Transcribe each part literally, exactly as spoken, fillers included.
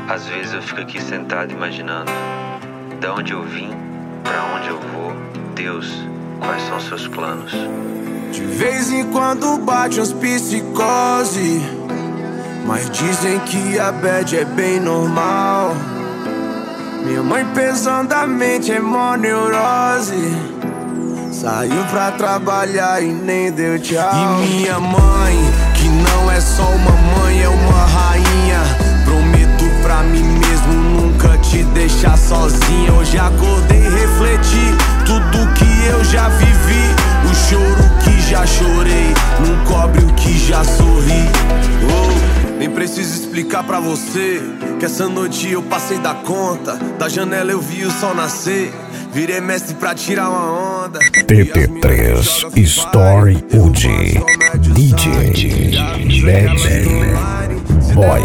Às vezes eu fico aqui sentado imaginando da onde eu vim, pra onde eu vou. Deus, quais são seus planos? De vez em quando bate uns psicose, mas dizem que a bad é bem normal. Minha mãe pesadamente é mó neurose, saiu pra trabalhar e nem deu tchau. E minha mãe, que não é só uma mãe, é uma rainha. Prometo pra mim mesmo nunca te deixar sozinha. Hoje acordei e refleti tudo que eu já vivi. O choro que já chorei não cobre o que já sorri. Oh, nem preciso explicar pra você que essa noite eu passei da conta. Da janela eu vi o sol nascer, virei mestre pra tirar uma onda. T P três Story U G D J Bad Boy.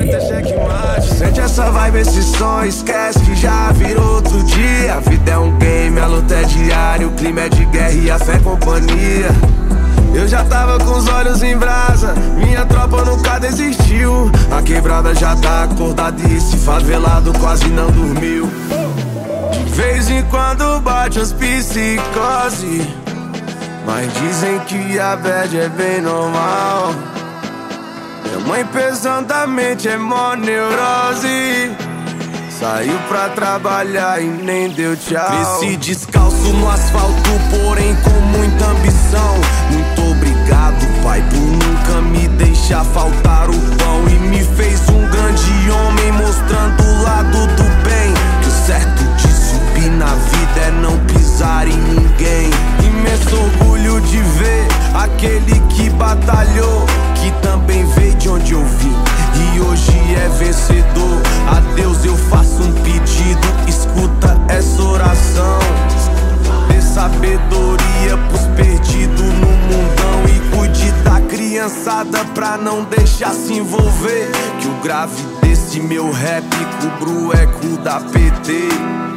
Sente essa vibe, esse som, esquece que já virou outro dia. A vida é um game, a luta é diária, o clima é de guerra e a fé é companhia. Eu já tava com os olhos em brasa, minha tropa nunca desistiu. A quebrada já tá acordada e esse favelado quase não dormiu. De vez em quando bate as psicose, mas dizem que a bad é bem normal. Minha mãe pesadamente é mó neurose, saiu pra trabalhar e nem deu tchau. Cresci descalço no asfalto, porém com muita ambição. Muito obrigado, pai, por nunca me deixar faltar o pão. E me fez um grande homem, mostrando o lado do bem. Que o certo de subir na vida é não pisar em ninguém. Imenso orgulho de ver aquele que batalhou, que também veio de onde eu vim e hoje é vencedor. A Deus eu faço um pedido, escuta essa oração. Dê sabedoria pros perdidos no mundão e cuide da criançada pra não deixar se envolver. Que o grave desse meu rap cubra o eco da P T.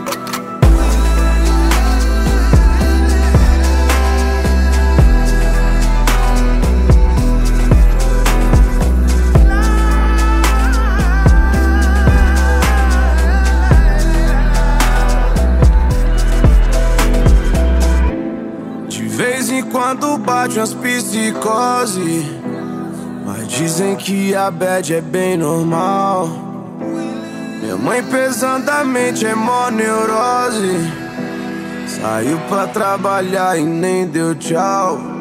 Quando bate umas psicose, mas dizem que a bad é bem normal. Minha mãe pesadamente é mó neurose, saiu pra trabalhar e nem deu tchau.